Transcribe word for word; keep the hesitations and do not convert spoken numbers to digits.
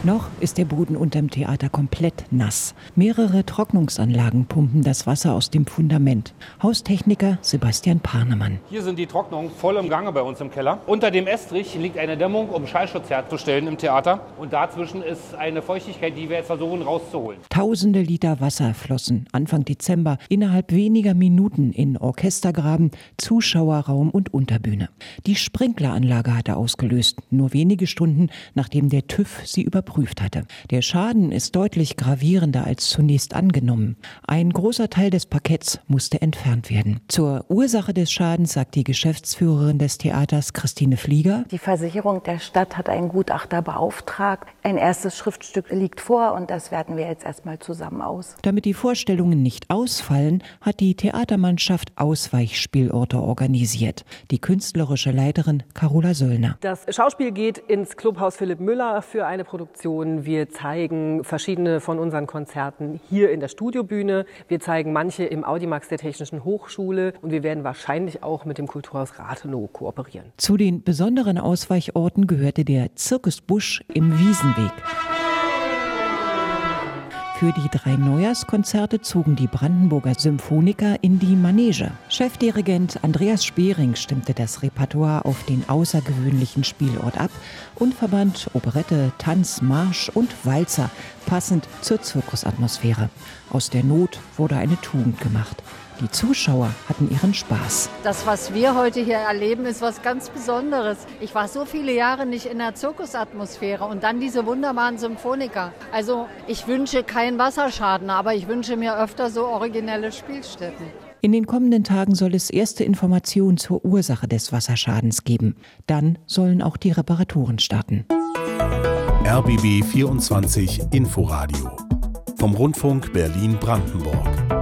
Noch ist der Boden unterm Theater komplett nass. Mehrere Trocknungsanlagen pumpen das Wasser aus dem Fundament. Haustechniker Sebastian Parnemann. Hier sind die Trocknungen voll im Gange bei uns im Keller. Unter dem Estrich liegt eine Dämmung, um Schallschutz herzustellen im Theater. Und dazwischen ist eine Feuchtigkeit, die wir jetzt versuchen rauszuholen. Tausende Liter Wasser flossen Anfang Dezember innerhalb weniger Minuten in Orchestergraben, Zuschauerraum und Unterbühne. Die Sprinkleranlage hatte ausgelöst, nur wenige Stunden nachdem der TÜV sie überprüft hatte. Der Schaden ist deutlich gravierender als zunächst angenommen. Ein großer Teil des Parketts musste entfernt werden. Zur Ursache des Schadens sagt die Geschäftsführerin des Theaters Christine Flieger: Die Versicherung der Stadt hat einen Gutachter beauftragt. Ein erstes Schriftstück liegt vor und das werten wir jetzt erstmal zusammen aus. Damit die Vorstellungen nicht ausfallen, hat die Theatermannschaft Ausweichspielorte organisiert. Die künstlerische Leiterin Carola Söllner. Das Schauspiel geht ins Clubhaus Philipp Müller für eine Produktion. Wir zeigen verschiedene von unseren Konzerten hier in der Studiobühne. Wir zeigen manche im Audimax der Technischen Hochschule und wir werden wahrscheinlich auch mit dem Kulturhaus Rathenow kooperieren. Zu den besonderen Ausweichorten gehörte der Circus Busch im Wiesenweg. Für die drei Neujahrskonzerte zogen die Brandenburger Symphoniker in die Manege. Chefdirigent Andreas Spering stimmte das Repertoire auf den außergewöhnlichen Spielort ab und verband Operette, Tanz, Marsch und Walzer, passend zur Zirkusatmosphäre. Aus der Not wurde eine Tugend gemacht. Die Zuschauer hatten ihren Spaß. Das, was wir heute hier erleben, ist was ganz Besonderes. Ich war so viele Jahre nicht in der Zirkusatmosphäre und dann diese wunderbaren Symphoniker. Also ich wünsche keinen Wasserschaden, aber ich wünsche mir öfter so originelle Spielstätten. In den kommenden Tagen soll es erste Informationen zur Ursache des Wasserschadens geben. Dann sollen auch die Reparaturen starten. R B B vierundzwanzig Inforadio vom Rundfunk Berlin-Brandenburg.